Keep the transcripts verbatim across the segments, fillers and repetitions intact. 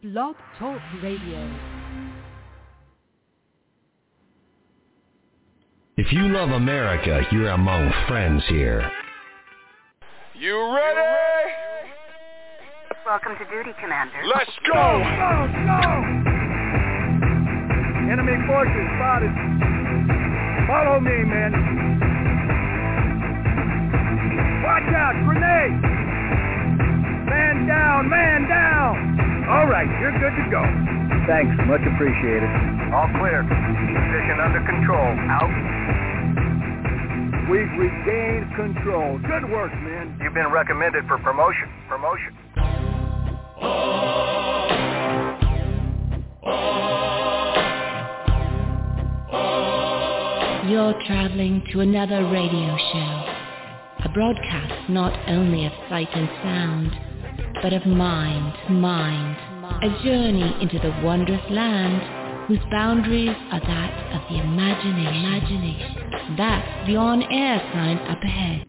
Blog Talk Radio. If you love America, you're among friends here. You ready? Welcome to duty, Commander. Let's go! Go, go, go! Enemy forces spotted. Follow me, men. Watch out, grenade! Man down, man down! All right, you're good to go. Thanks, much appreciated. All clear. Position under control. Out. We've regained control. Good work, men. You've been recommended for promotion. Promotion. You're traveling to another radio show. A broadcast not only of sight and sound, but of mind, mind. A journey into the wondrous land whose boundaries are that of the imagination. imagination. That's the on-air sign up ahead.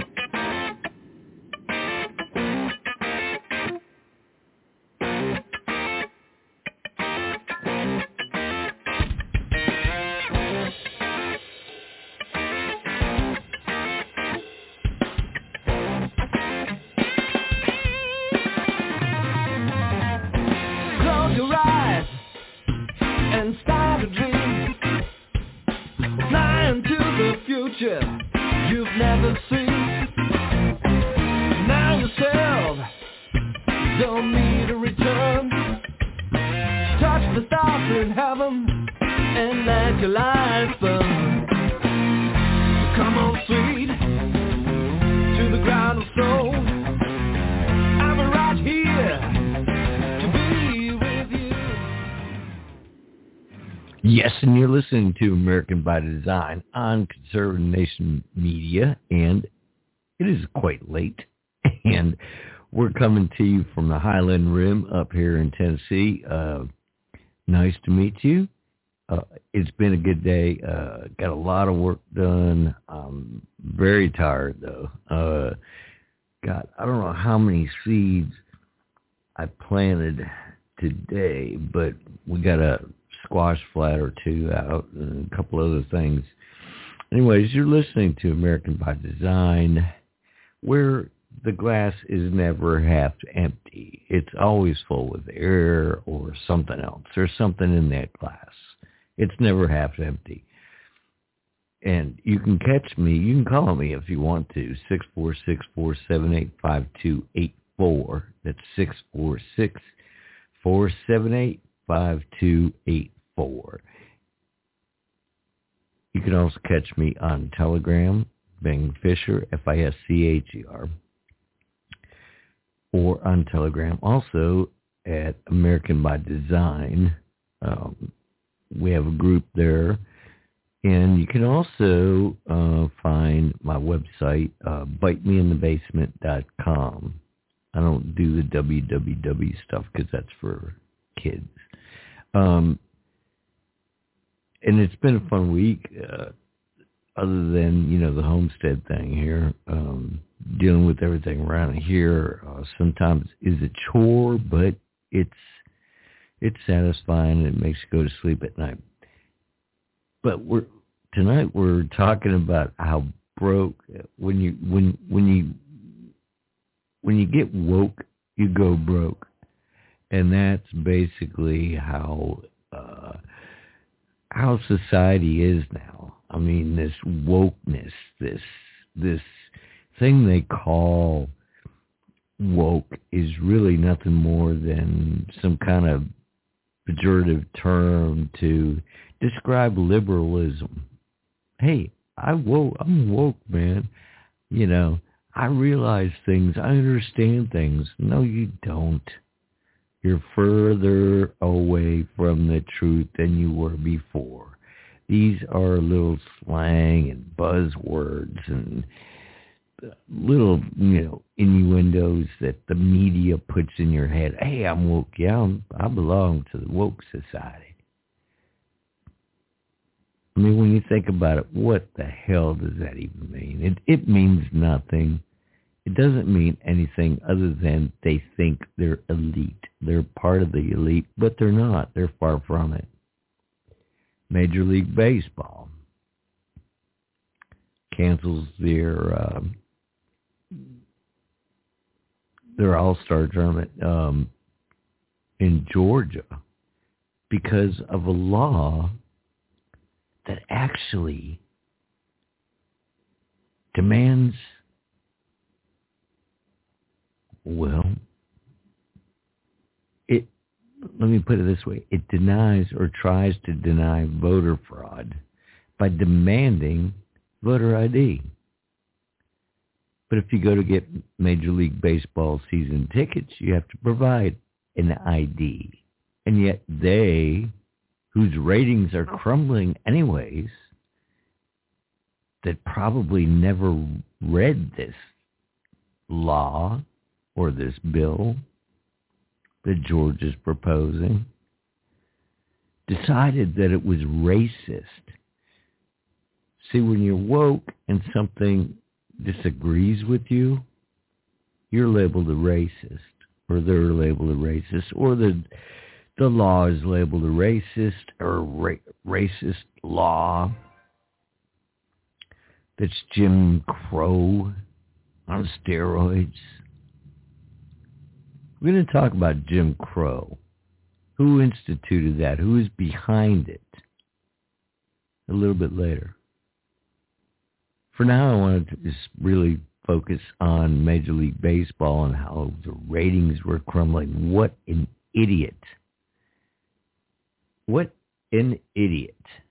Yes, and you're listening to American by Design on Conservative Nation Media, and it is quite late, and we're coming to you from the Highland Rim up here in Tennessee. Uh, nice to meet you. Uh, it's been a good day. Uh, got a lot of work done. I'm very tired, though. Uh, got, I don't know how many seeds I planted today, but we got a squash flat or two out and a couple other things. Anyways, you're listening to American by Design, where the glass is never half empty. It's always full with air or something else. There's something in that glass. It's never half empty. And you can catch me, you can call me if you want to, six four six, four seven eight, five two eight four. That's six four six, four seven eight, five two eight four. You can also catch me on Telegram, Bing Fisher, F I S C H E R, or on Telegram also at American by Design. Um, we have a group there, and you can also uh, find my website, uh, bite me in the basement dot com. I don't do the W W W stuff because that's for kids. Um, and it's been a fun week, uh, other than, you know, the homestead thing here, um, dealing with everything around here. Uh, sometimes is a chore, but it's, it's satisfying and it makes you go to sleep at night. But we're, tonight we're talking about how broke, when you, when, when you, when you get woke, you go broke. And that's basically how uh, how society is now. I mean, this wokeness, this this thing they call woke is really nothing more than some kind of pejorative term to describe liberalism. Hey, I woke, I'm woke, man. You know, I realize things. I understand things. No, you don't. You're further away from the truth than you were before. These are little slang and buzzwords and little, you know, innuendos that the media puts in your head. Hey, I'm woke. Yeah, I'm, I belong to the woke society. I mean, when you think about it, what the hell does that even mean? It, it means nothing. It doesn't mean anything other than they think they're elite. they're part of the elite, but they're not. They're far from it. Major League Baseball cancels their uh, their All-Star tournament um, in Georgia because of a law that actually demands, well, it, let me put it this way, it denies or tries to deny voter fraud by demanding voter I D. But if you go to get Major League Baseball season tickets, you have to provide an I D. And yet they, whose ratings are crumbling anyways, that probably never read this law or this bill that George is proposing, decided that it was racist. See, when you're woke and something disagrees with you, you're labeled a racist, or they're labeled a racist, or the the law is labeled a racist, or ra- racist law. That's Jim Crow on steroids. We're going to talk about Jim Crow. Who instituted that? Who is behind it? A little bit later. For now, I wanted to just really focus on Major League Baseball and how the ratings were crumbling. What an idiot. What an idiot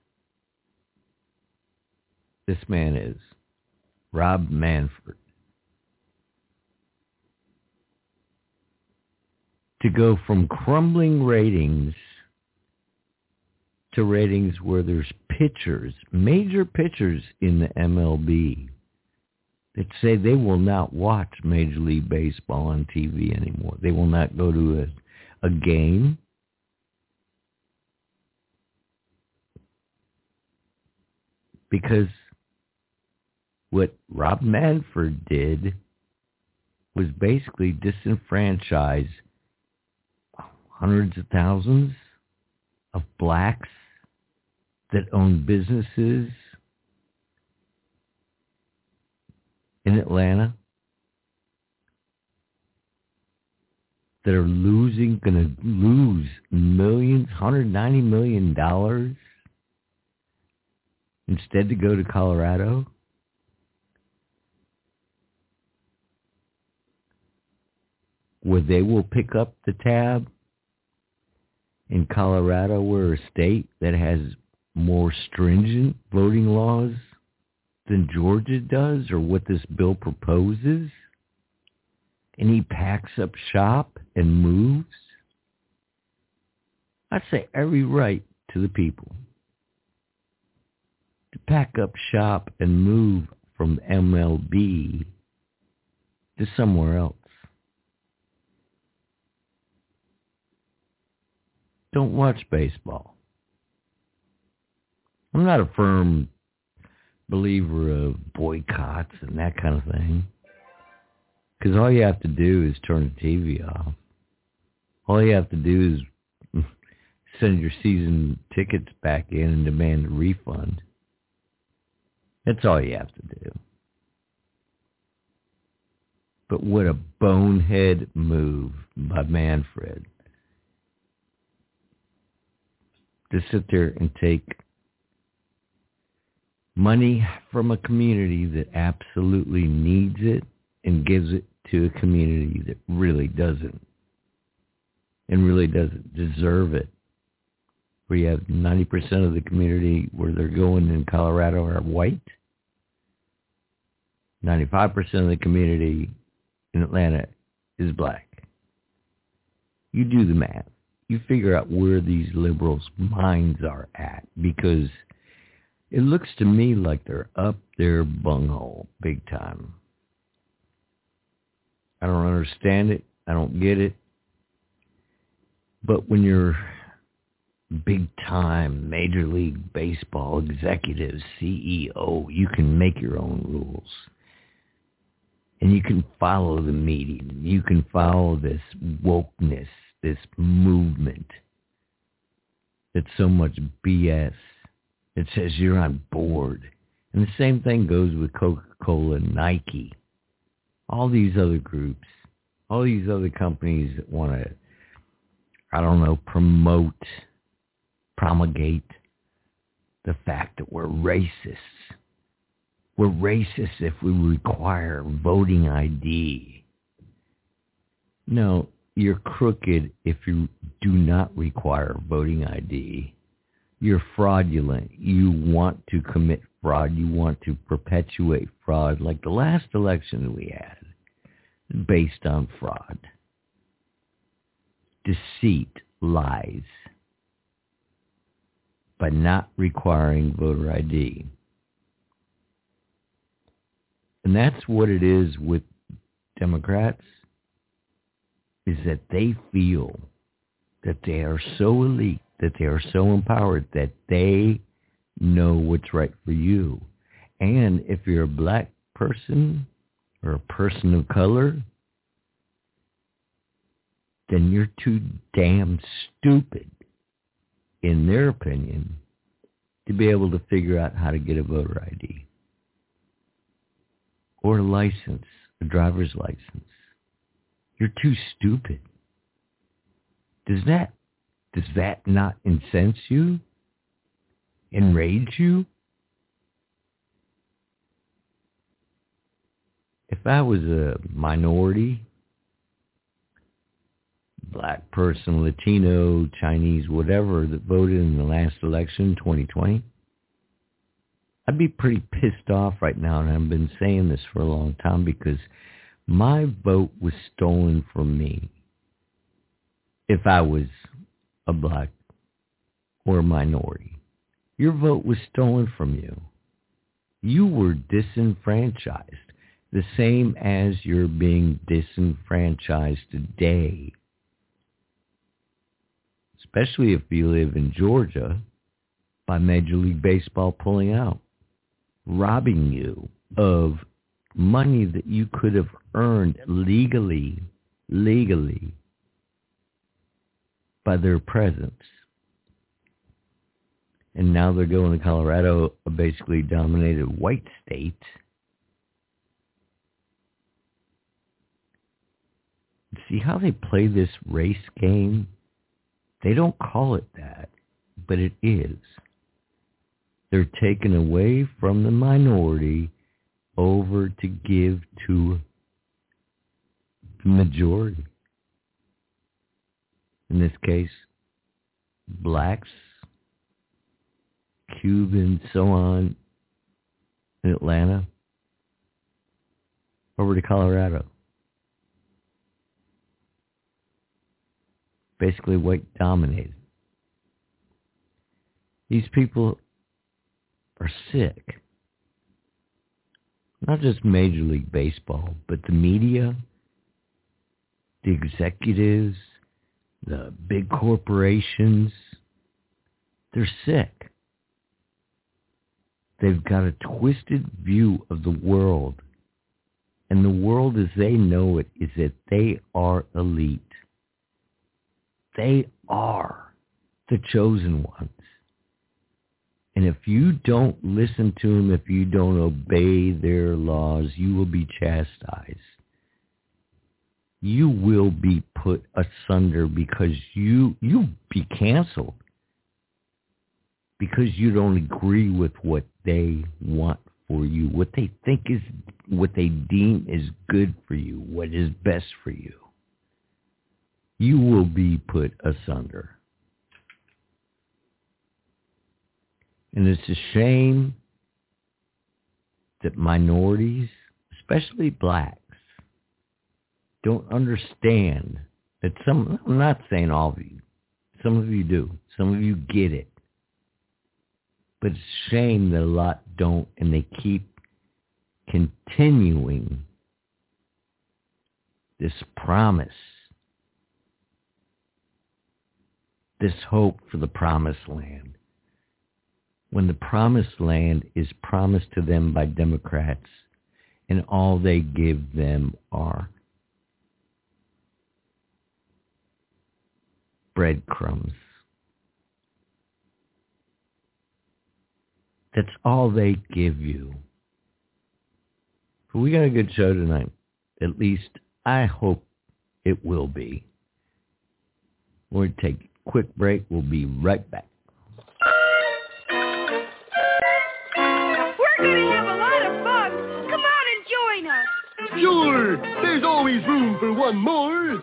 this man is. Rob Manfred. To go from crumbling ratings to ratings where there's pitchers, major pitchers in the M L B that say they will not watch Major League Baseball on T V anymore. They will not go to a, a game. Because what Rob Manfred did was basically disenfranchise hundreds of thousands of blacks that own businesses in Atlanta that are losing, going to lose millions, one hundred ninety million dollars instead to go to Colorado. Where they will pick up the tab in Colorado, we're a state that has more stringent voting laws than Georgia does, or what this bill proposes, and he packs up shop and moves. I'd say every right to the people to pack up shop and move from M L B to somewhere else. Don't watch baseball. I'm not a firm believer of boycotts and that kind of thing. Because all you have to do is turn the T V off. All you have to do is send your season tickets back in and demand a refund. That's all you have to do. But what a bonehead move by Manfred. To sit there and take money from a community that absolutely needs it and gives it to a community that really doesn't and really doesn't deserve it. Where you have ninety percent of the community where they're going in Colorado are white. ninety-five percent of the community in Atlanta is black. You do the math. You figure out where these liberals' minds are at, because it looks to me like they're up their bunghole big time. I don't understand it. I don't get it. But when you're big time Major League Baseball executive, C E O, you can make your own rules. And you can follow the media. You can follow this wokeness this movement. It's so much B S. It says you're on board. And the same thing goes with Coca-Cola and Nike. All these other groups, all these other companies that want to, I don't know, promote, promulgate the fact that we're racists. We're racist if we require voting I D. No, you're crooked if you do not require voting I D. You're fraudulent. You want to commit fraud. You want to perpetuate fraud like the last election we had, based on fraud, deceit, lies, by not requiring voter I D. And that's what it is with Democrats, is that they feel that they are so elite, that they are so empowered, that they know what's right for you. And if you're a black person or a person of color, then you're too damn stupid, in their opinion, to be able to figure out how to get a voter I D. Or a license, a driver's license. You're too stupid. Does that, does that not incense you? Enrage you? If I was a minority, black person, Latino, Chinese, whatever, that voted in the last election, twenty twenty, I'd be pretty pissed off right now, and I've been saying this for a long time, because my vote was stolen from me if I was a black or a minority. Your vote was stolen from you. You were disenfranchised, the same as you're being disenfranchised today, especially if you live in Georgia, by Major League Baseball pulling out, robbing you of money that you could have earned legally, legally, by their presence. And now they're going to Colorado, a basically dominated white state. See how they play this race game? They don't call it that, but it is. They're taken away from the minority over to give to the majority. In this case, blacks, Cubans, so on, in Atlanta, over to Colorado. Basically white dominated. These people are sick. Not just Major League Baseball, but the media, the executives, the big corporations, they're sick. They've got a twisted view of the world. And the world as they know it is that they are elite. They are the chosen ones. And if you don't listen to them, if you don't obey their laws, you will be chastised. You will be put asunder because you you'll be canceled because you don't agree with what they want for you, what they think is, what they deem is good for you, what is best for you. You will be put asunder. And it's a shame that minorities, especially blacks, don't understand that some, I'm not saying all of you, some of you do, some of you get it. But it's a shame that a lot don't, and they keep continuing this promise, this hope for the promised land, when the promised land is promised to them by Democrats, and all they give them are breadcrumbs. That's all they give you. But we got a good show tonight. At least I hope it will be. We'll take a quick break. We'll be right back. We're going to have a lot of fun. Come on and join us. Sure. There's always room for one more.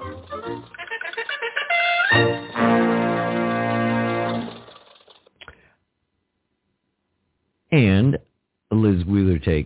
And Liz Wheeler take.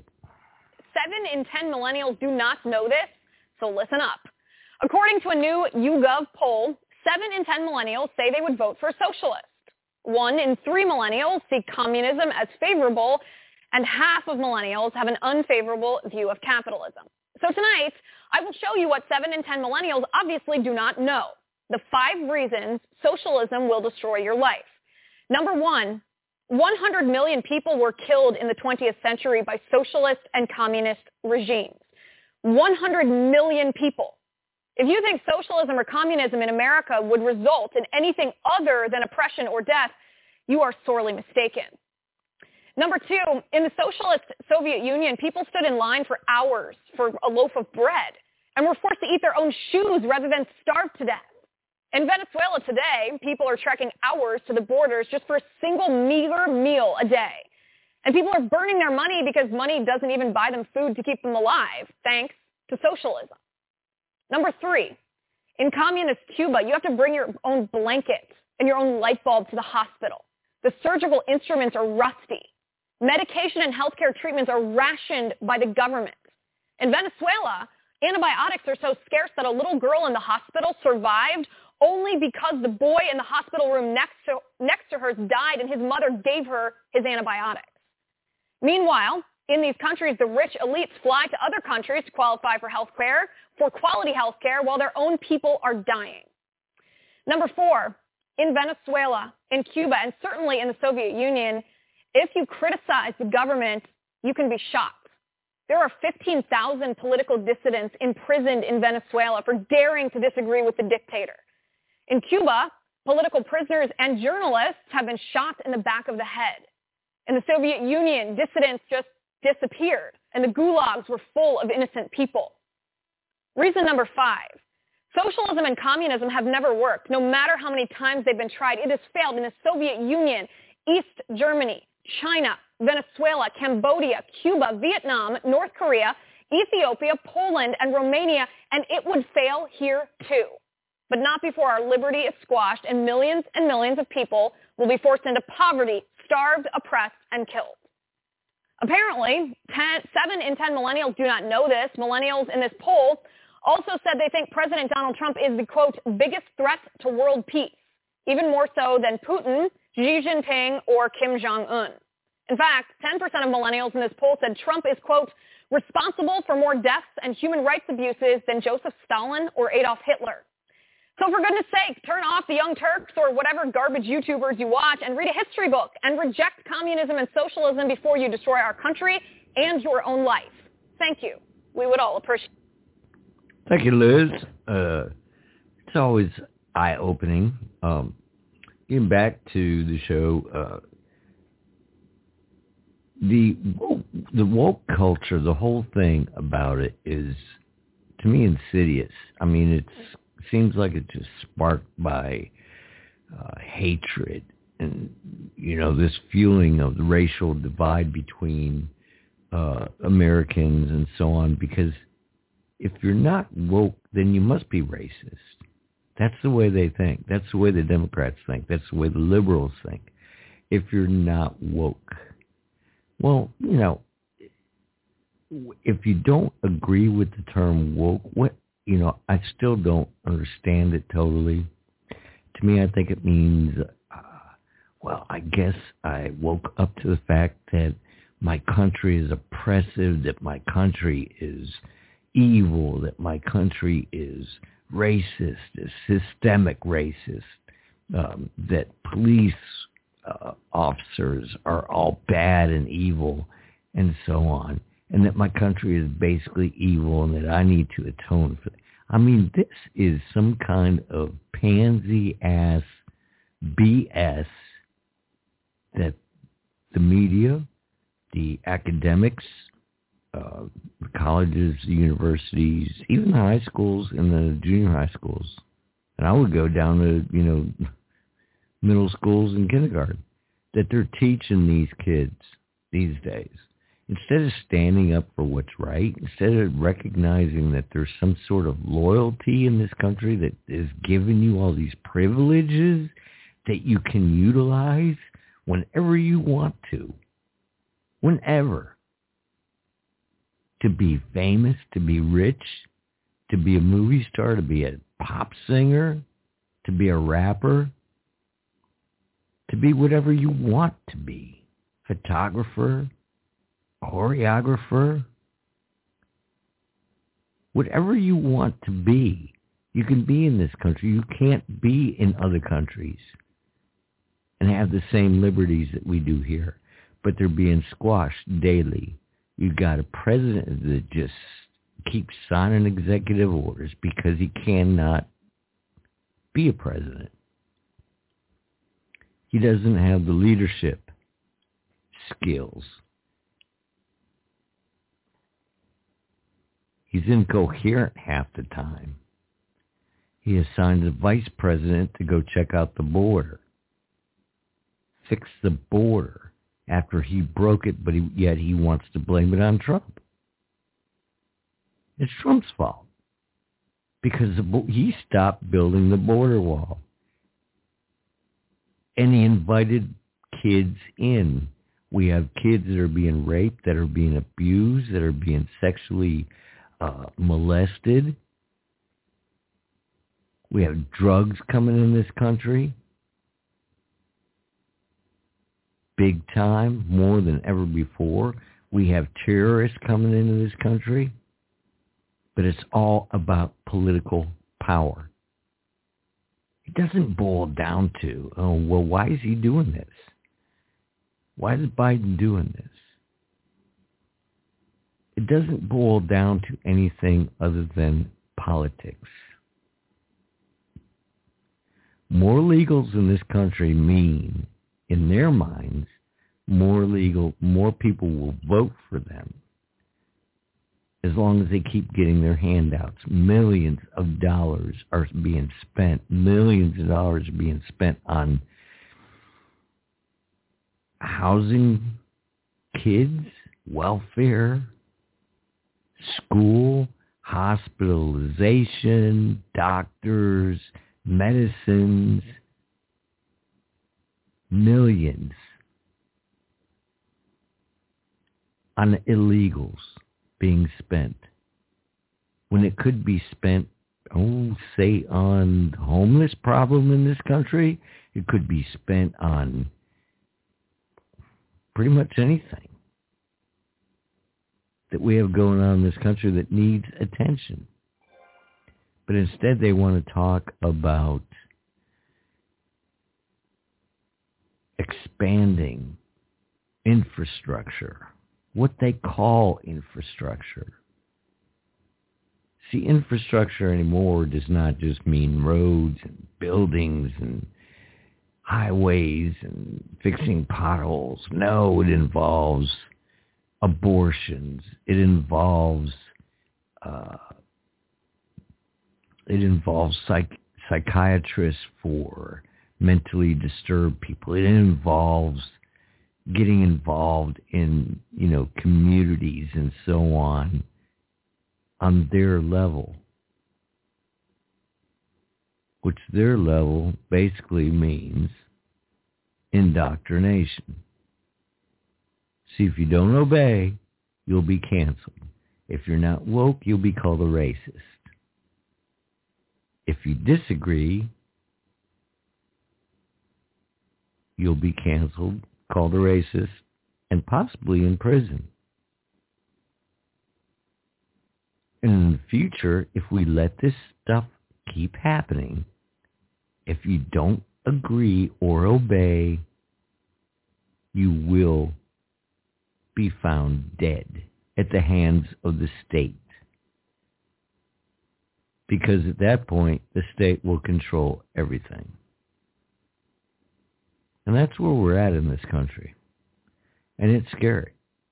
Seven in ten millennials do not know this, so listen up. According to a new YouGov poll, seven in ten millennials say they would vote for a socialist. One in three millennials see communism as favorable, and half of millennials have an unfavorable view of capitalism. So tonight, I will show you what seven in ten millennials obviously do not know. The five reasons socialism will destroy your life. Number one, one hundred million people were killed in the twentieth century by socialist and communist regimes. one hundred million people. If you think socialism or communism in America would result in anything other than oppression or death, you are sorely mistaken. Number two, in the socialist Soviet Union, people stood in line for hours for a loaf of bread and were forced to eat their own shoes rather than starve to death. In Venezuela today, people are trekking hours to the borders just for a single meager meal a day. And people are burning their money because money doesn't even buy them food to keep them alive, thanks to socialism. Number three, in communist Cuba, you have to bring your own blanket and your own light bulb to the hospital. The surgical instruments are rusty. Medication and healthcare treatments are rationed by the government. In Venezuela, antibiotics are so scarce that a little girl in the hospital survived only because the boy in the hospital room next to, next to her died and his mother gave her his antibiotics. Meanwhile, in these countries, the rich elites fly to other countries to qualify for health care, for quality health care, while their own people are dying. Number four, in Venezuela, in Cuba, and certainly in the Soviet Union, if you criticize the government, you can be shot. There are fifteen thousand political dissidents imprisoned in Venezuela for daring to disagree with the dictator. In Cuba, political prisoners and journalists have been shot in the back of the head. In the Soviet Union, dissidents just disappeared, and the gulags were full of innocent people. Reason number five, socialism and communism have never worked. No matter how many times they've been tried, it has failed in the Soviet Union, East Germany, China, Venezuela, Cambodia, Cuba, Vietnam, North Korea, Ethiopia, Poland, and Romania, and it would fail here too. But not before our liberty is squashed and millions and millions of people will be forced into poverty, starved, oppressed, and killed. Apparently, ten, seven in ten millennials do not know this. Millennials in this poll also said they think President Donald Trump is the, quote, biggest threat to world peace, even more so than Putin, Xi Jinping, or Kim Jong-un. In fact, ten percent of millennials in this poll said Trump is, quote, responsible for more deaths and human rights abuses than Joseph Stalin or Adolf Hitler. So for goodness sake, turn off the Young Turks or whatever garbage YouTubers you watch and read a history book and reject communism and socialism before you destroy our country and your own life. Thank you. We would all appreciate it. Thank you, Liz. Uh, it's always eye-opening. Um, getting back to the show, uh, the the woke culture, the whole thing about it is, to me, insidious. I mean, it's seems like it's just sparked by uh, hatred and, you know, this fueling of the racial divide between uh, Americans and so on, because if you're not woke, then you must be racist. That's the way they think. That's the way the Democrats think. That's the way the liberals think. If you're not woke, well, you know, if you don't agree with the term woke, what, you know, I still don't understand it totally. To me, I think it means, uh, well, I guess I woke up to the fact that my country is oppressive, that my country is evil, that my country is racist, is systemic racist, um, that police uh, officers are all bad and evil, and so on. And that my country is basically evil and that I need to atone for it. I mean, this is some kind of pansy-ass B S that the media, the academics, uh, the colleges, the universities, even the high schools and the junior high schools, and I would go down to, you know, middle schools and kindergarten, that they're teaching these kids these days. Instead of standing up for what's right, instead of recognizing that there's some sort of loyalty in this country that is giving you all these privileges that you can utilize whenever you want to, whenever, to be famous, to be rich, to be a movie star, to be a pop singer, to be a rapper, to be whatever you want to be, photographer, choreographer, whatever you want to be, you can be in this country. You can't be in other countries and have the same liberties that we do here, but they're being squashed daily. You got a president that just keeps signing executive orders because he cannot be a president. He doesn't have the leadership skills. He's incoherent half the time. He assigned a vice president to go check out the border, fix the border after he broke it, but he, yet he wants to blame it on Trump. It's Trump's fault because the, he stopped building the border wall. And he invited kids in. We have kids that are being raped, that are being abused, that are being sexually uh, molested. We have drugs coming in this country. Big time, more than ever before. We have terrorists coming into this country. But it's all about political power. It doesn't boil down to, oh, well, why is he doing this? Why is Biden doing this? It doesn't boil down to anything other than politics. More legals in this country mean, in their minds, more legal, more people will vote for them. As long as they keep getting their handouts. Millions of dollars are being spent. Millions of dollars are being spent on housing kids, welfare, school, hospitalization, doctors, medicines. Millions on illegals being spent when it could be spent, oh, say on the homeless problem in this country. It could be spent on pretty much anything that we have going on in this country that needs attention. But instead they want to talk about expanding infrastructure. What they call infrastructure. See, infrastructure anymore does not just mean roads and buildings and highways and fixing potholes. No, it involves abortions. It involves uh, it involves psych- psychiatrists for mentally disturbed people. It involves getting involved in, you know, communities and so on, on their level, which their level basically means indoctrination. See, if you don't obey, you'll be canceled. If you're not woke, you'll be called a racist. If you disagree, you'll be canceled, called a racist, and possibly in prison. And in the future, if we let this stuff keep happening, if you don't agree or obey, you will be found dead at the hands of the state. because at that point, the state will control everything. And that's where we're at in this country. And it's scary.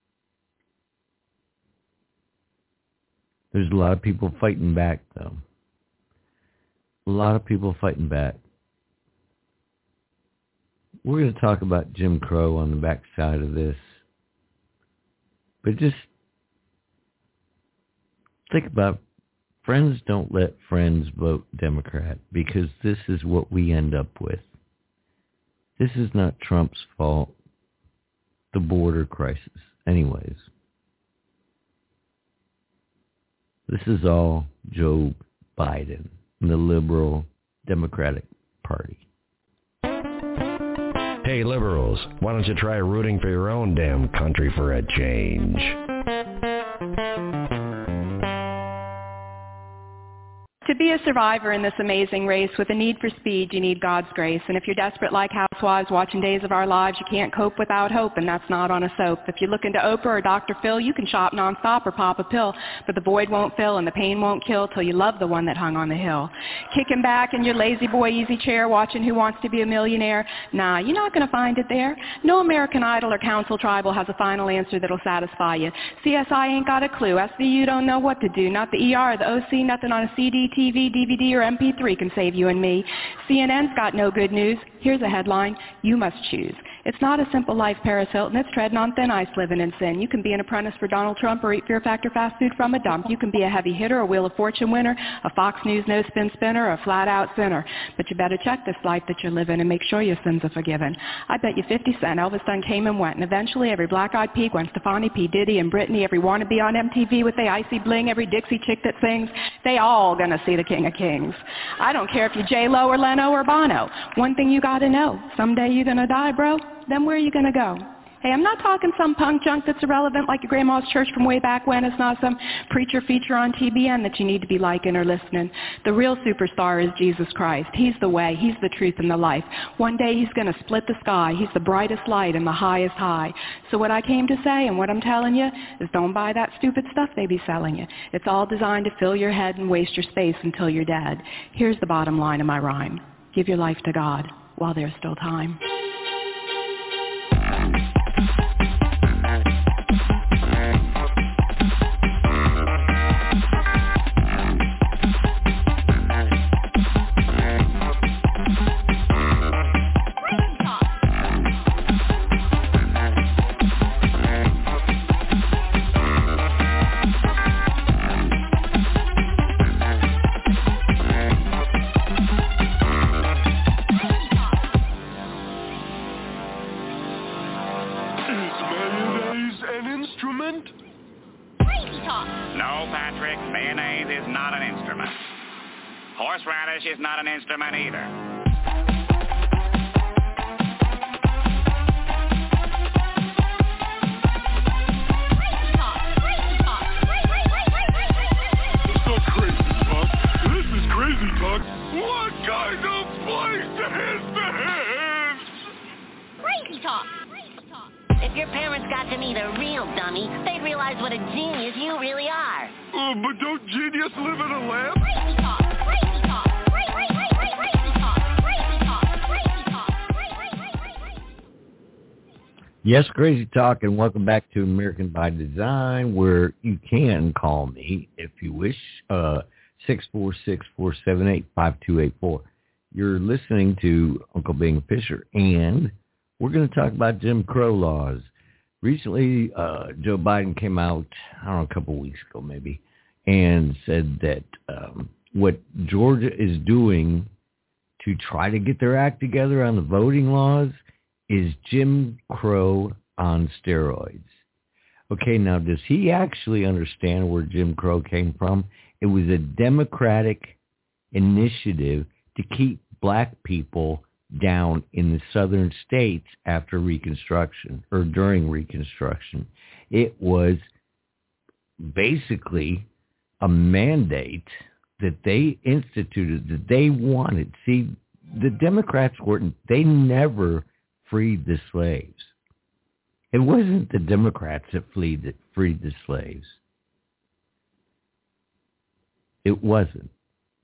There's a lot of people fighting back, though. A lot of people fighting back. We're going to talk about Jim Crow on the backside of this. But just think about, friends don't let friends vote Democrat, because this is what we end up with. This is not Trump's fault, the border crisis. Anyways, this is all Joe Biden and the liberal Democratic Party. Hey, liberals, why don't you try rooting for your own damn country for a change? To be a survivor in this amazing race with a need for speed, you need God's grace. And if you're desperate like housewives watching Days of Our Lives, you can't cope without hope, and that's not on a soap. If you look into Oprah or Doctor Phil, you can shop nonstop or pop a pill, but the void won't fill and the pain won't kill till you love the one that hung on the hill. Kicking back in your lazy boy easy chair watching Who Wants to Be a Millionaire? Nah, you're not going to find it there. No American Idol or Council Tribal has a final answer that'll satisfy you. C S I ain't got a clue. S V U don't know what to do. Not the E R or the O C, nothing on a C D, T V, D V D, or M P three can save you and me. C N N's got no good news. Here's a headline: you must choose. It's not a simple life, Paris Hilton. It's treading on thin ice, living in sin. You can be an apprentice for Donald Trump or eat Fear Factor fast food from a dump. You can be a heavy hitter, a Wheel of Fortune winner, a Fox News no-spin spinner, or a flat-out sinner. But you better check this life that you're living and make sure your sins are forgiven. I bet you fifty cent Elvis done came and went, and eventually every black-eyed pea, Gwen Stefani, P. Diddy, and Britney, every wannabe on M T V with the icy bling, every Dixie chick that sings, they all gonna see the King of Kings. I don't care if you're J-Lo or Leno or Bono. One thing you gotta know, someday you're gonna die, bro. Then where are you going to go? Hey, I'm not talking some punk junk that's irrelevant like your grandma's church from way back when. It's not some preacher feature on T B N that you need to be liking or listening. The real superstar is Jesus Christ. He's the way. He's the truth and the life. One day he's going to split the sky. He's the brightest light and the highest high. So what I came to say and what I'm telling you is don't buy that stupid stuff they be selling you. It's all designed to fill your head and waste your space until you're dead. Here's the bottom line of my rhyme. Give your life to God while there's still time. Horseradish is not an instrument either. It's not crazy talk. This is crazy talk. What kind of place is this? Crazy talk. If your parents got to meet a real dummy, they'd realize what a genius you really are. Uh, but don't genius live in a lab? Crazy talk. Crazy talk. Yes, Crazy Talk, and welcome back to American by Design, where you can call me, if you wish, uh, six four six, four seven eight, five two eight four. You're listening to Uncle Bing Fisher, and we're going to talk about Jim Crow laws. Recently, uh, Joe Biden came out, I don't know, a couple of weeks ago maybe, and said that um, what Georgia is doing to try to get their act together on the voting laws is Jim Crow on steroids. Okay, now does he actually understand where Jim Crow came from? It was a Democratic initiative to keep black people down in the southern states after Reconstruction or during Reconstruction. It was basically a mandate that they instituted, that they wanted. See, the Democrats weren't, they never freed the slaves. It wasn't the Democrats that freed the, freed the slaves. It wasn't.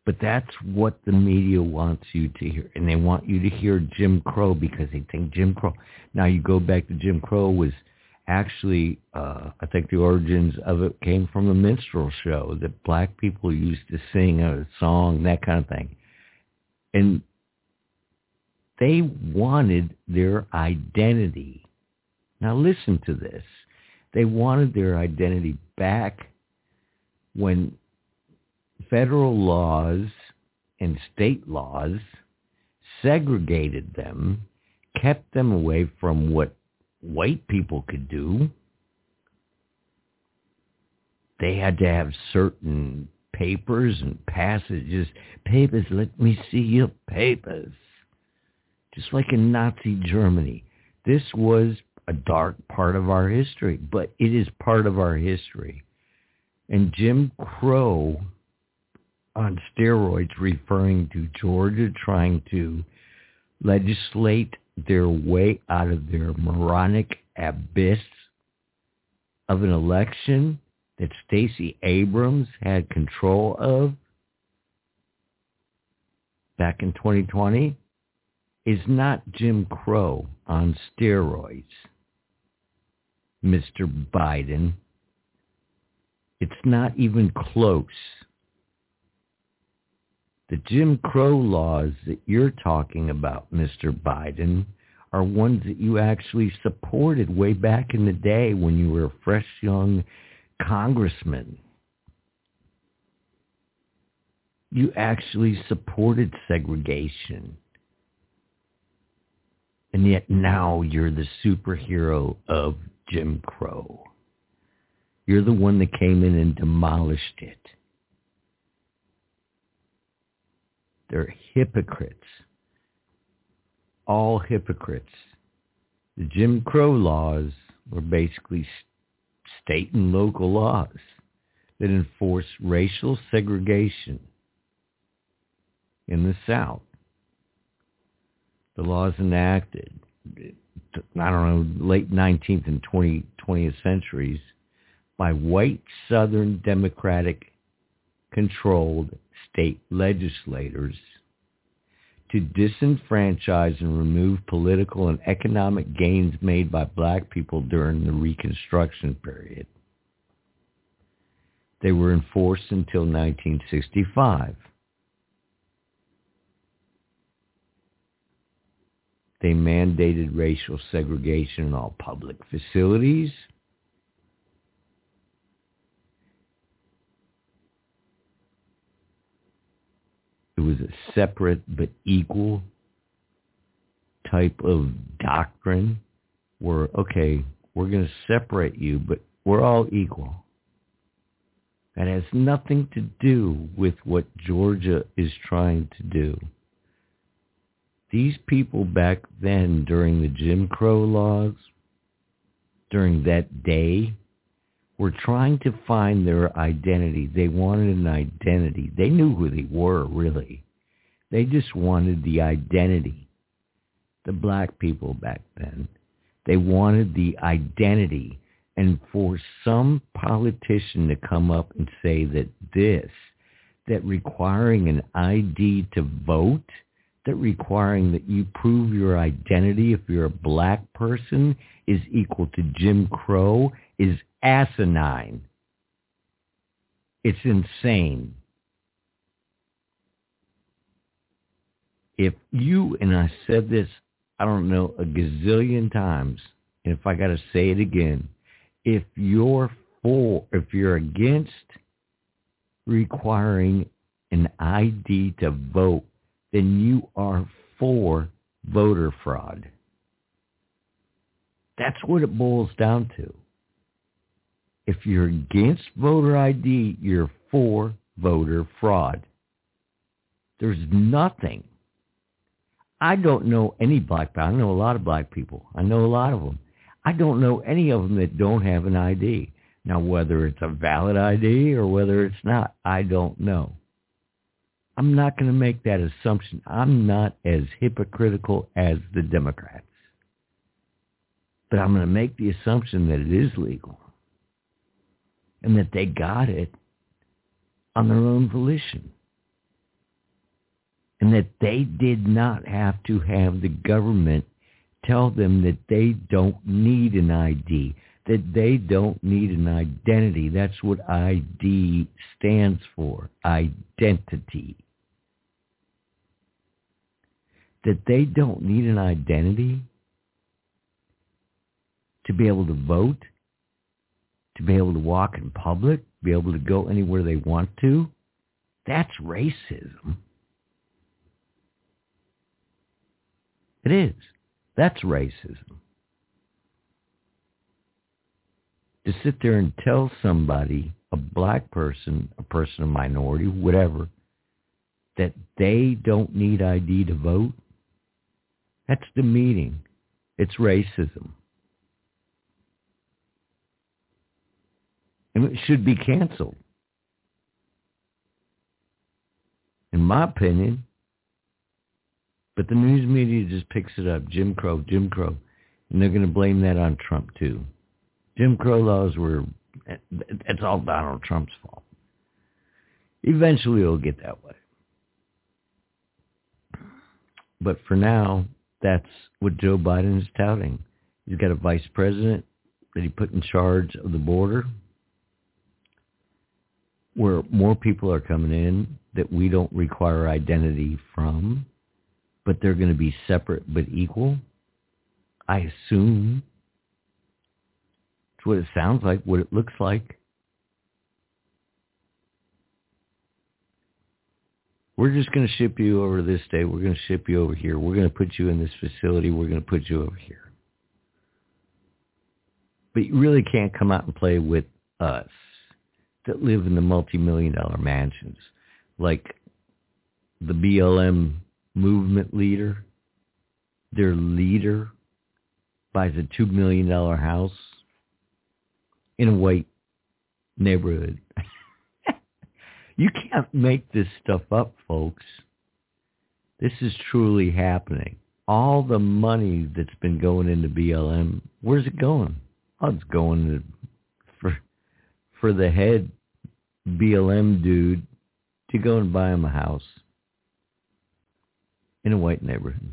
But that's what the media wants you to hear. And they want you to hear Jim Crow because they think Jim Crow. Now you go back to Jim Crow was actually, uh, I think the origins of it came from a minstrel show that black people used to sing a song, that kind of thing. And they wanted their identity. Now listen to this. They wanted their identity back when federal laws and state laws segregated them, kept them away from what white people could do. They had to have certain papers and passages. Papers, let me see your papers. Just like in Nazi Germany. This was a dark part of our history, but it is part of our history. And Jim Crow on steroids, referring to Georgia trying to legislate their way out of their moronic abyss of an election that Stacey Abrams had control of back in twenty twenty, is not Jim Crow on steroids, Mister Biden. It's not even close. The Jim Crow laws that you're talking about, Mister Biden, are ones that you actually supported way back in the day when you were a fresh young congressman. You actually supported segregation. And yet now you're the superhero of Jim Crow. You're the one that came in and demolished it. They're hypocrites. All hypocrites. The Jim Crow laws were basically state and local laws that enforce racial segregation in the South. The laws enacted, I don't know, late nineteenth and twentieth centuries by white Southern Democratic controlled state legislators to disenfranchise and remove political and economic gains made by black people during the Reconstruction period. They were enforced until nineteen sixty-five. They mandated racial segregation in all public facilities. It was a separate but equal type of doctrine where, okay, we're going to separate you, but we're all equal. That has nothing to do with what Georgia is trying to do. These people back then during the Jim Crow laws, during that day, were trying to find their identity. They wanted an identity. They knew who they were, really. They just wanted the identity. The black people back then, they wanted the identity. And for some politician to come up and say that this, that requiring an I D to vote, that requiring that you prove your identity if you're a black person is equal to Jim Crow is asinine. It's insane. If you, and I said this, I don't know, a gazillion times, and if I got to say it again, if you're for, if you're against requiring an I D to vote, then you are for voter fraud. That's what it boils down to. If you're against voter I D, you're for voter fraud. There's nothing. I don't know any black people. I know a lot of black people. I know a lot of them. I don't know any of them that don't have an I D. Now, whether it's a valid I D or whether it's not, I don't know. I'm not going to make that assumption. I'm not as hypocritical as the Democrats. But I'm going to make the assumption that it is legal and that they got it on their own volition. and that they did not have to have the government tell them that they don't need an I D, that they don't need an identity. That's what I D stands for, identity. That they don't need an identity to be able to vote, to be able to walk in public, be able to go anywhere they want to. That's racism. It is. That's racism. To sit there and tell somebody, a black person, a person of minority, whatever, that they don't need I D to vote, that's demeaning. It's racism. And it should be canceled. In my opinion. But the news media just picks it up. Jim Crow, Jim Crow. And they're going to blame that on Trump, too. Jim Crow laws were, it's all Donald Trump's fault. Eventually it'll get that way. But for now, that's what Joe Biden is touting. He's got a vice president that he put in charge of the border, where more people are coming in that we don't require identity from, but they're going to be separate but equal. I assume. It's what it sounds like, what it looks like. We're just going to ship you over this day. We're going to ship you over here. We're going to put you in this facility. We're going to put you over here. But you really can't come out and play with us that live in the multi-million dollar mansions, like the B L M movement leader. Their leader buys a two million dollars house in a white neighborhood. You can't make this stuff up, folks. This is truly happening. All the money that's been going into B L M, where's it going? Oh, it's going to, for for the head B L M dude to go and buy him a house in a white neighborhood.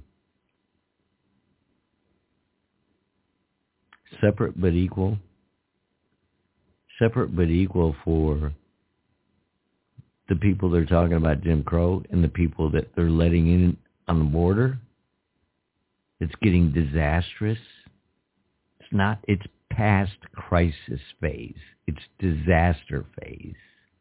Separate but equal. Separate but equal for the people they're talking about, Jim Crow, and the people that they're letting in on the border. It's getting disastrous. It's not, it's past crisis phase. It's disaster phase.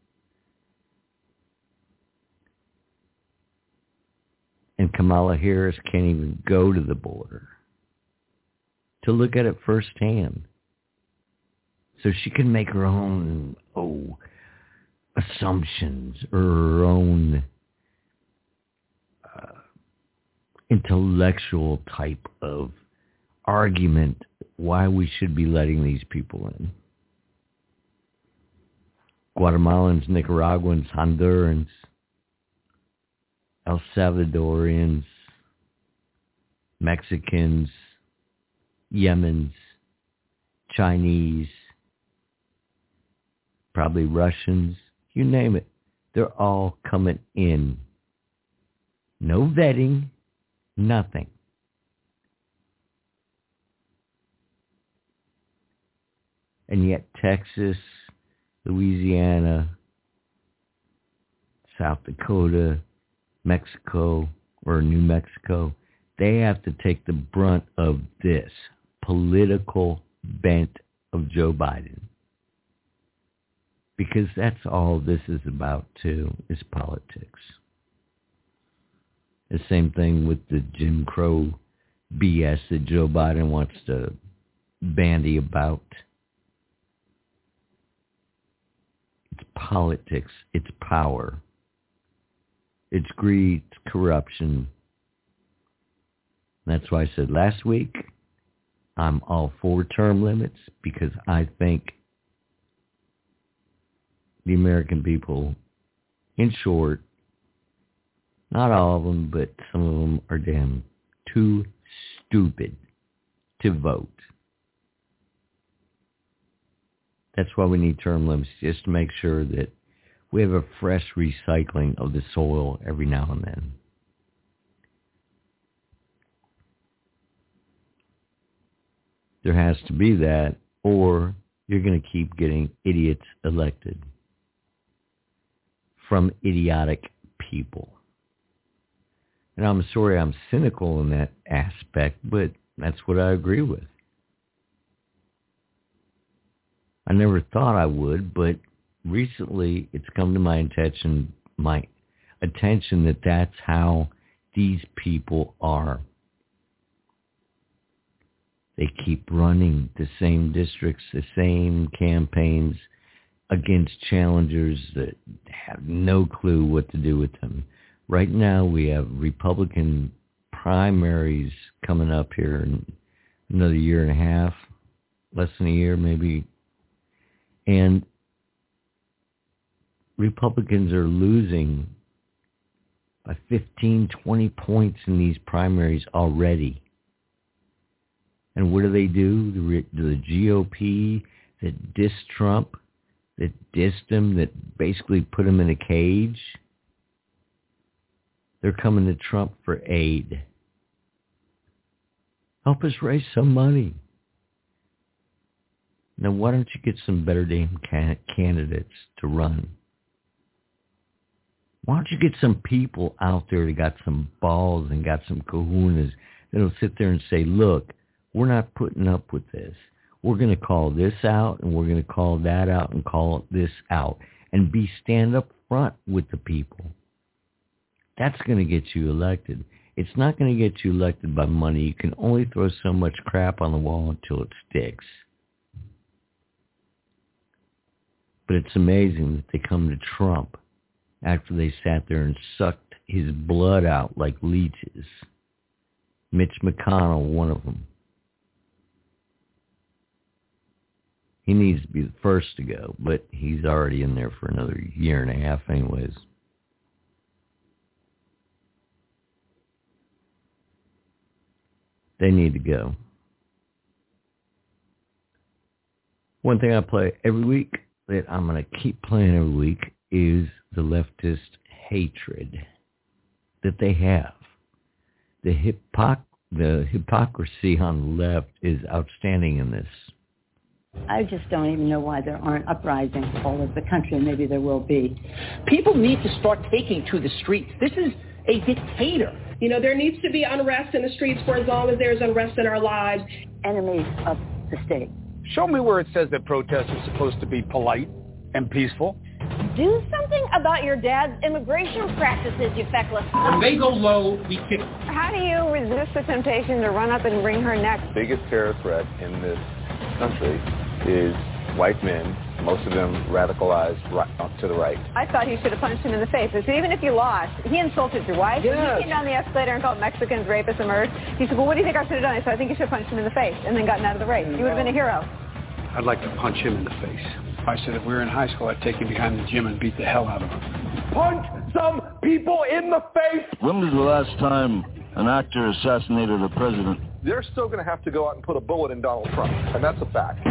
And Kamala Harris can't even go to the border to look at it firsthand. So she can make her own, oh, assumptions or her own uh, intellectual type of argument why we should be letting these people in. Guatemalans, Nicaraguans, Hondurans, El Salvadorians, Mexicans, Yemens, Chinese, probably Russians, you name it. They're all coming in. No vetting, nothing. And yet Texas, Louisiana, South Dakota, Mexico, or New Mexico, they have to take the brunt of this political bent of Joe Biden. Because that's all this is about, too, is politics. The same thing with the Jim Crow B S that Joe Biden wants to bandy about. It's politics. It's power. It's greed. It's corruption. That's why I said last week, I'm all for term limits because I think the American people, in short, not all of them, but some of them are damn too stupid to vote. That's why we need term limits, just to make sure that we have a fresh recycling of the soil every now and then. There has to be that, or you're going to keep getting idiots elected from idiotic people. And I'm sorry I'm cynical in that aspect, but that's what I agree with. I never thought I would, but recently it's come to my attention, my attention that that's how these people are. They keep running the same districts, the same campaigns against challengers that have no clue what to do with them. Right now we have Republican primaries coming up here in another year and a half, less than a year maybe. And Republicans are losing by fifteen, twenty points in these primaries already. And what do they do? The, the G O P that dissed Trump, that dissed him, that basically put him in a cage, they're coming to Trump for aid. Help us raise some money. Now, why don't you get some better damn can- candidates to run? Why don't you get some people out there that got some balls and got some kahunas that'll sit there and say, look, we're not putting up with this. We're going to call this out, and we're going to call that out and call this out, and be stand up front with the people. That's going to get you elected. It's not going to get you elected by money. You can only throw so much crap on the wall until it sticks. But it's amazing that they come to Trump after they sat there and sucked his blood out like leeches. Mitch McConnell, one of them. He needs to be the first to go, but he's already in there for another year and a half anyways. They need to go. One thing I play every week that I'm going to keep playing every week is the leftist hatred that they have. The, hypoc- the hypocrisy on the left is outstanding in this. I just don't even know why there aren't uprisings all over the country, and maybe there will be. People need to start taking to the streets. This is a dictator. You know, there needs to be unrest in the streets for as long as there's unrest in our lives. Enemies of the state. Show me where it says that protests are supposed to be polite and peaceful. Do something about your dad's immigration practices, you feckless. When they go low, we kick. How do you resist the temptation to run up and wring her neck? The biggest terror threat in this country is white men, most of them radicalized right, to the right. I thought he should have punched him in the face. I said, even if you lost, he insulted your wife. Yes. When he came down the escalator and called Mexicans rapists and murderers, he said, well, what do you think I should have done? I said, I think you should have punched him in the face and then gotten out of the race. You would have been a hero. I'd like to punch him in the face. I said, if we were in high school, I'd take him behind the gym and beat the hell out of him. Punch some people in the face! When was the last time an actor assassinated a president? They're still going to have to go out and put a bullet in Donald Trump, and that's a fact.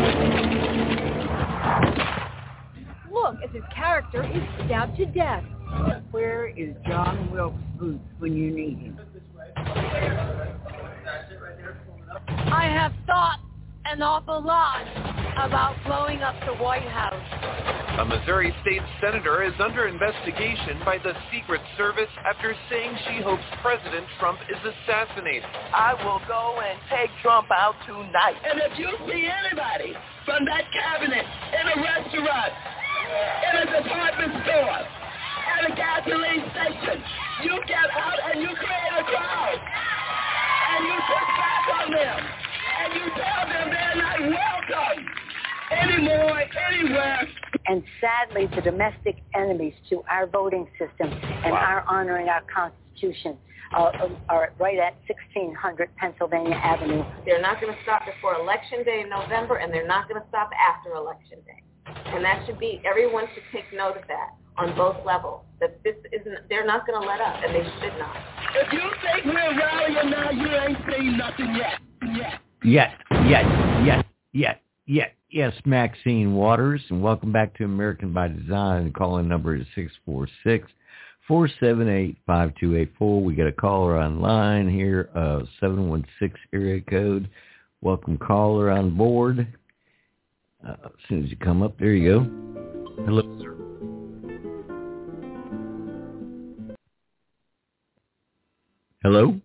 Look, as his character is stabbed to death. Where is John Wilkes Booth when you need him? I have thought an awful lot about blowing up the White House. A Missouri state senator is under investigation by the Secret Service after saying she hopes President Trump is assassinated. I will go and take Trump out tonight. And if you see anybody from that cabinet in a restaurant, in a department store, at a gasoline station, you get out and you create a crowd. And you put back on them. And you tell them they're not welcome anymore, anywhere. And sadly, the domestic enemies to our voting system and wow. our honoring our Constitution uh, are right at sixteen hundred Pennsylvania Avenue. They're not going to stop before Election Day in November, and they're not going to stop after Election Day. And that should be, everyone should take note of that on both levels, that this isn't, they're not going to let up, and they should not. If you think we're rallying now, you ain't seen nothing yet. Yet. Yes, yes, yes, yes, yes, yes, Maxine Waters, and welcome back to American by Design. The call-in number is six four six, four seven eight, five two eight four. We got a caller online here, uh, seven one six area code. Welcome caller on board. Uh, as soon as you come up, there you go. Hello, sir. Hello?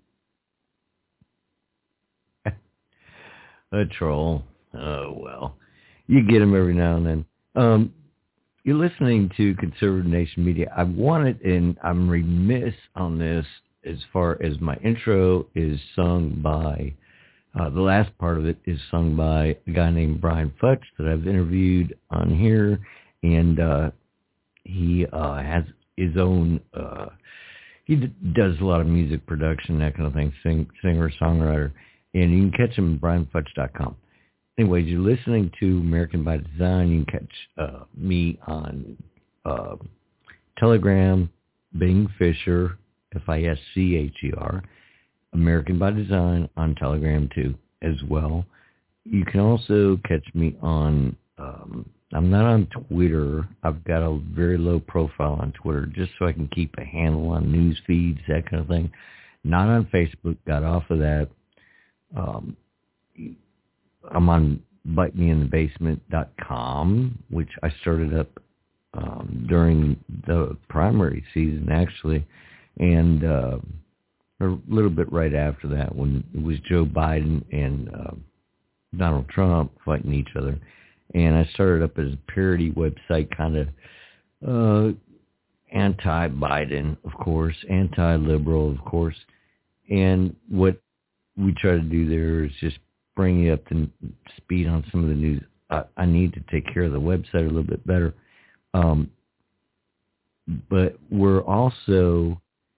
A troll. Oh, well. You get them every now and then. Um, you're listening to Conservative Nation Media. I wanted, and I'm remiss on this as far as my intro is sung by, uh, the last part of it is sung by a guy named Brian Futch that I've interviewed on here. And uh, he uh, has his own, uh, he d- does a lot of music production, that kind of thing, sing, singer, songwriter. And you can catch him at brian futch dot com. Anyways, you're listening to American by Design. You can catch uh, me on uh, Telegram, Bing Fisher, F I S C H E R, American by Design on Telegram too as well. You can also catch me on, um, I'm not on Twitter. I've got a very low profile on Twitter just so I can keep a handle on news feeds, that kind of thing. Not on Facebook, got off of that. Um, I'm on bite me in the basement dot com, which I started up um, during the primary season, actually, and uh, a little bit right after that when it was Joe Biden and uh, Donald Trump fighting each other. And I started up as a parody website, kind of uh, anti-Biden, of course, anti-liberal, of course. And what we try to do there is just bring you up to speed on some of the news. I, I need to take care of the website a little bit better. Um, but we're also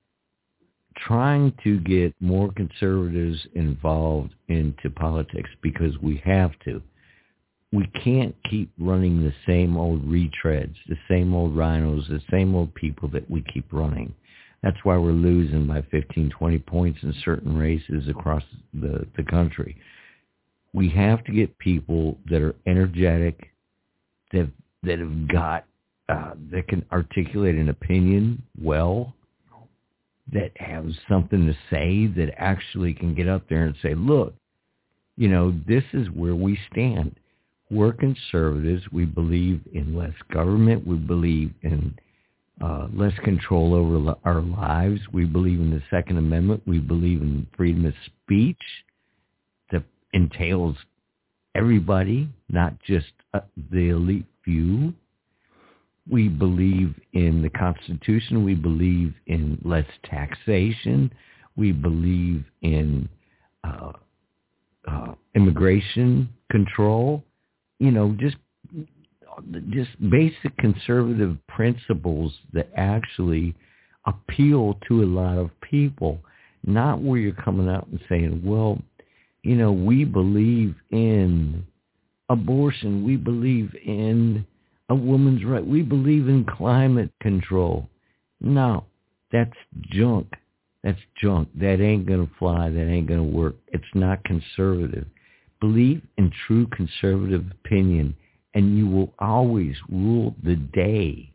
trying to get more conservatives involved into politics because we have to. We can't keep running the same old retreads, the same old rhinos, the same old people that we keep running. That's why we're losing by fifteen, twenty points in certain races across the, the country. We have to get people that are energetic, that that have got, uh, that can articulate an opinion well, that have something to say, that actually can get up there and say, look, you know, this is where we stand. We're conservatives. We believe in less government. We believe in uh, less control over our lives. We believe in the Second Amendment. We believe in freedom of speech that entails everybody, not just uh, the elite few. We believe in the Constitution. We believe in less taxation. We believe in uh, uh, immigration control. You know, just just basic conservative principles that actually appeal to a lot of people, not where you're coming out and saying, well, you know, we believe in abortion. We believe in a woman's right. We believe in climate control. No, that's junk. That's junk. That ain't going to fly. That ain't going to work. It's not conservative. Believe in true conservative opinion, and you will always rule the day.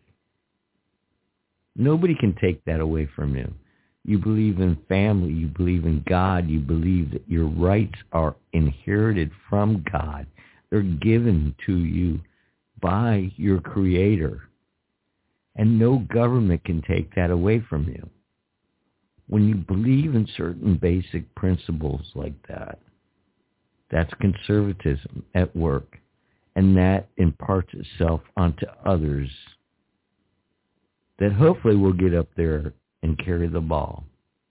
Nobody can take that away from you. You believe in family. You believe in God. You believe that your rights are inherited from God. They're given to you by your Creator. And no government can take that away from you. When you believe in certain basic principles like that, that's conservatism at work. And that imparts itself onto others that hopefully will get up there and carry the ball.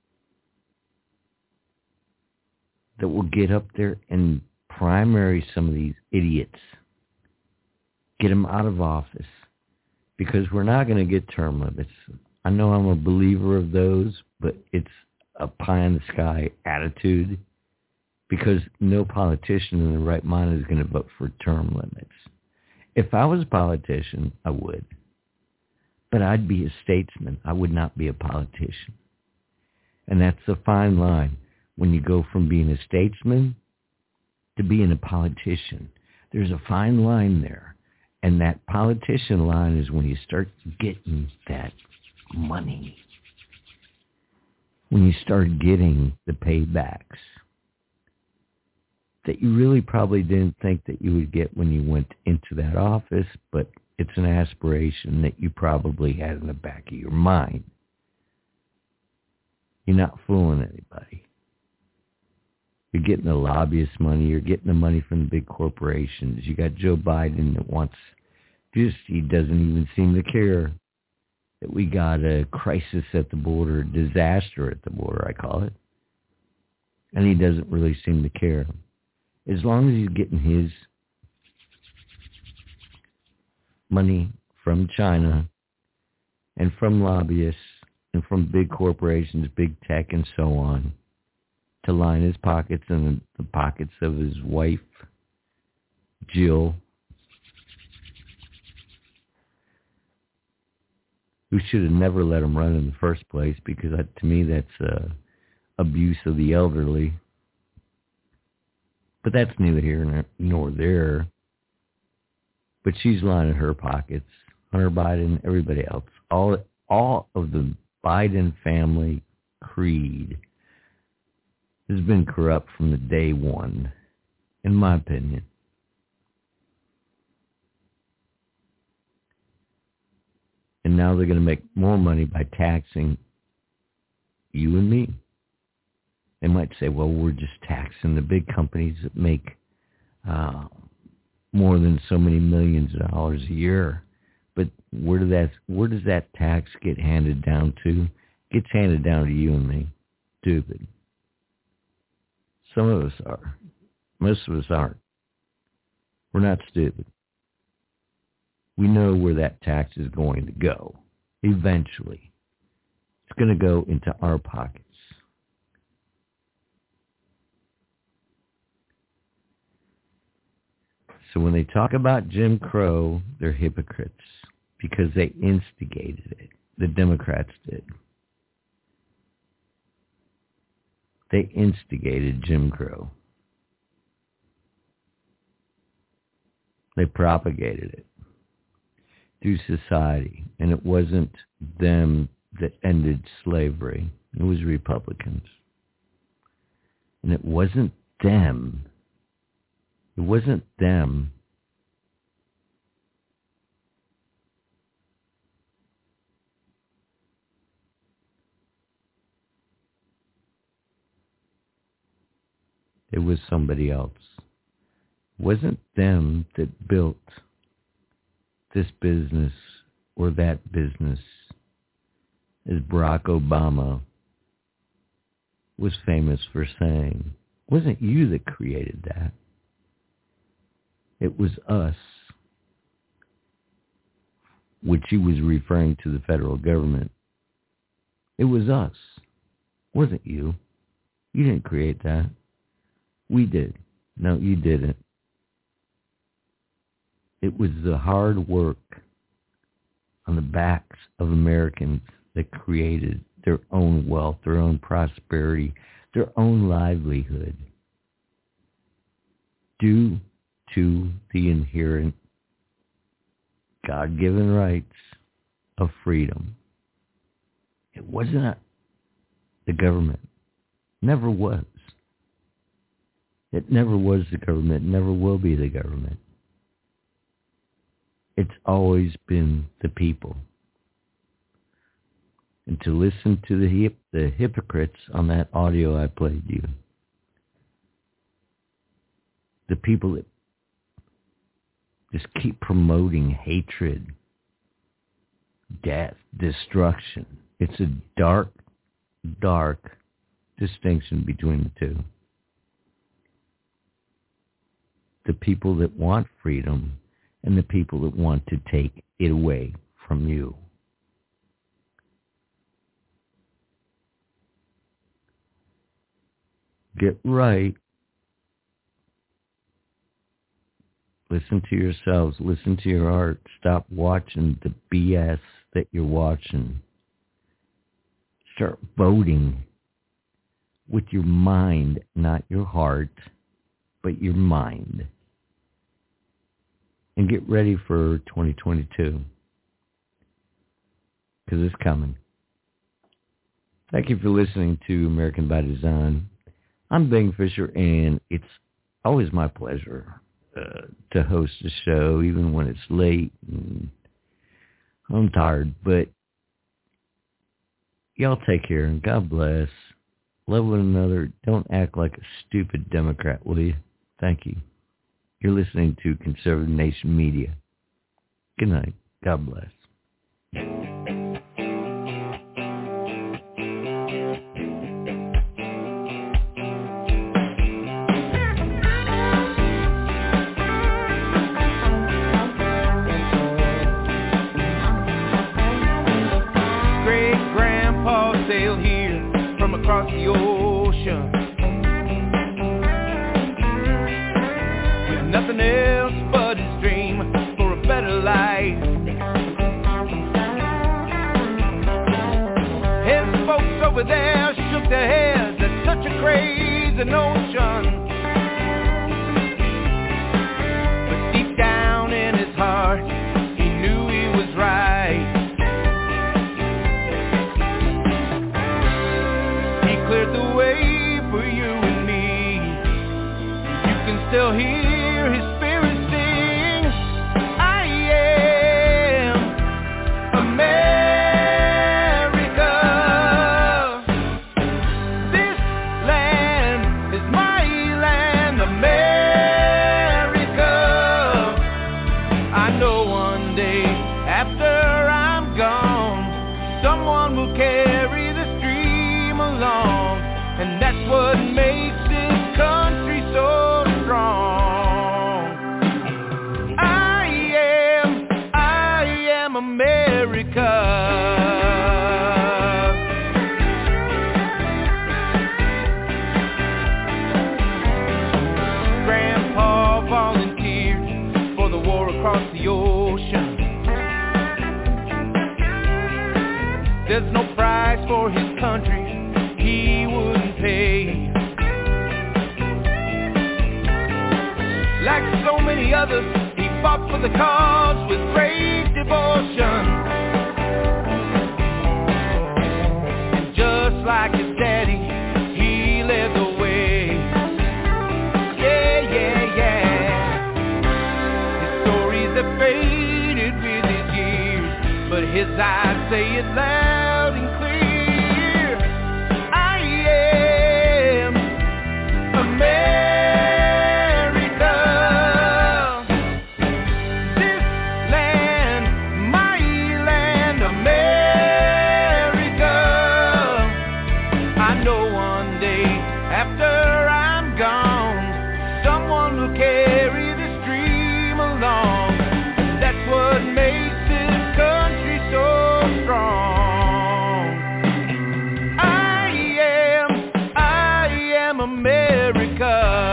That will get up there and primary some of these idiots. Get them out of office. Because we're not going to get term limits. I know I'm a believer of those, but it's a pie in the sky attitude. Because no politician in the right mind is going to vote for term limits. If I was a politician, I would. But I'd be a statesman. I would not be a politician. And that's a fine line when you go from being a statesman to being a politician. There's a fine line there. And that politician line is when you start getting that money. When you start getting the paybacks. that you really probably didn't think that you would get when you went into that office, but it's an aspiration that you probably had in the back of your mind. You're not fooling anybody. You're getting the lobbyist money. You're getting the money from the big corporations. You got Joe Biden that wants, just, he doesn't even seem to care that we got a crisis at the border, disaster at the border, I call it. And he doesn't really seem to care. As long as he's getting his money from China and from lobbyists and from big corporations, big tech and so on, to line his pockets and the pockets of his wife, Jill, who should have never let him run in the first place, because that, to me that's uh, abuse of the elderly. But that's neither here nor there. But she's lining her pockets. Hunter Biden, everybody else. All, all of the Biden family creed has been corrupt from the day one, in my opinion. And now they're going to make more money by taxing you and me. They might say, well, we're just taxing the big companies that make uh, more than so many millions of dollars a year. But where, do that, where does that tax get handed down to? It gets handed down to you and me. Stupid. Some of us are. Most of us aren't. We're not stupid. We know where that tax is going to go. Eventually. It's going to go into our pockets. So when they talk about Jim Crow, they're hypocrites because they instigated it. The Democrats did. They instigated Jim Crow. They propagated it through society. And it wasn't them that ended slavery. It was Republicans. And it wasn't them. It wasn't them. It was somebody else. It wasn't them that built this business or that business, as Barack Obama was famous for saying. It wasn't you that created that. It was us, which he was referring to the federal government. It was us. It wasn't you. You didn't create that. We did. No, you didn't. It was the hard work on the backs of Americans that created their own wealth, their own prosperity, their own livelihood, due to the inherent God-given rights of freedom. It wasn't the government. Never was. It never was the government. Never will be the government. It's always been the people. And to listen to the hip, the hypocrites on that audio I played you, the people that just keep promoting hatred, death, destruction. It's a dark, dark distinction between the two. The people that want freedom and the people that want to take it away from you. Get right. Listen to yourselves. Listen to your heart. Stop watching the B S that you're watching. Start voting with your mind, not your heart, but your mind. And get ready for twenty twenty-two. Because it's coming. Thank you for listening to American by Design. I'm Bing Fisher, and it's always my pleasure uh, to host a show, even when it's late and I'm tired. But y'all take care and God bless. Love one another. Don't act like a stupid Democrat, will you? Thank you. You're listening to Conservative Nation Media. Good night. God bless. Great-grandpa sailed here from across the ocean with nothing else but his dream for a better life. His folks over there shook their heads at such a crazy notion, but deep down in his heart he knew he was right. He cleared the way for you and me. You can still hear his spirit sing, I am America. This land is my land, America. I know one day after I'm gone, someone will carry the stream along, and that's what makes this country so strong. I am, I am America. Grandpa volunteered for the war across the ocean. There's no price for his country he wouldn't pay. Like so many others, he fought for the cause with great devotion. And just like his daddy, he led the way. Yeah, yeah, yeah. His stories have faded with his years, but his eyes say it loud and clear. I am America. This land, my land, America. I know one day after I'm gone, someone will carry the stream along. That's what makes this country so strong. I am, I am America.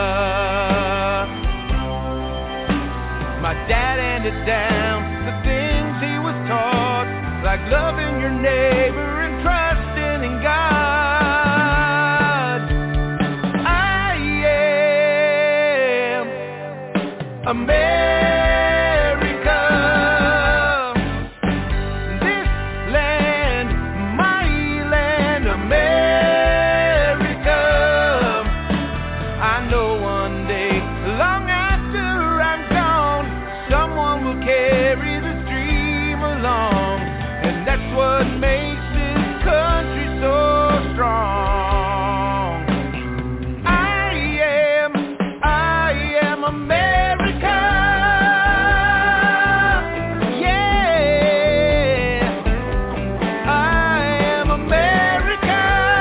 My dad handed down the things he was taught, like loving your neighbor and trusting in God. I am America. This land, my land, America. I know one day, long after I'm gone, someone will carry the stream along, and that's what makes this country so strong. I am, I am America. Yeah, I am America.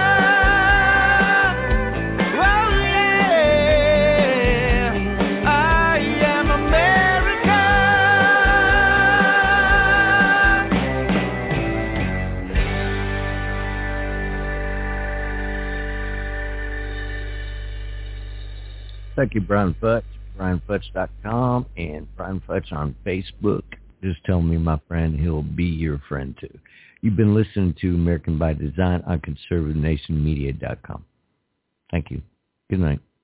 Oh yeah, I am America. Thank you, Brian Futch, brian futch dot com, and Brian Futch on Facebook. Just tell me, my friend, he'll be your friend too. You've been listening to American by Design on conservative nation media dot com. Thank you. Good night.